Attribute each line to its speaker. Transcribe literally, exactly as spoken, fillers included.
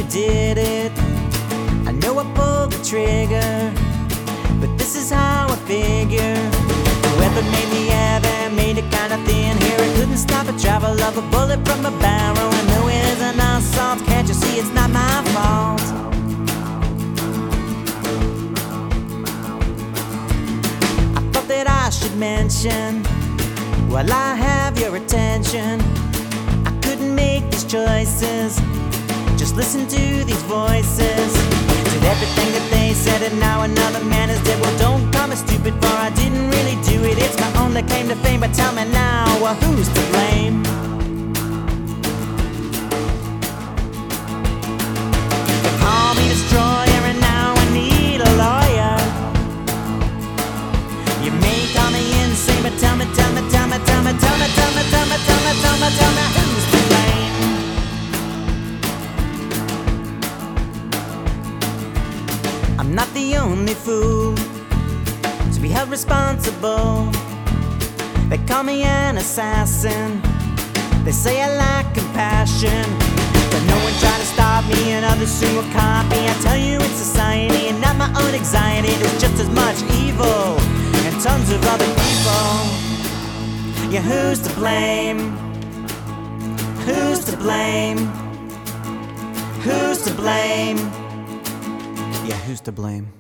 Speaker 1: did it. I know I pulled the trigger, but this is how I figure. Whoever made me ever made it kinda thin here. It couldn't stop the travel of a bullet from a barrel. And though it is an assault, can't you see it's not my fault? I thought that I should mention, while I have your attention, I couldn't make these choices, just listen to these voices. Did everything that they said and now another man is dead. Well, don't call me stupid, for I didn't really do it. It's my only claim to fame, but tell me now, well, who's to blame? They call me destroyer and now I need a lawyer. You may call me insane, but tell me, tell me, tell me, tell me, tell me, tell me, tell me, tell me, tell me, tell me, who's to blame? I'm not the only fool to be held responsible. They call me an assassin, they say I lack compassion, but no one tried to stop me and others soon will copy. I tell you it's society and not my own anxiety. There's just as much evil and tons of other people. Yeah, who's to blame? Who's to blame? Who's to blame? Yeah, who's to blame?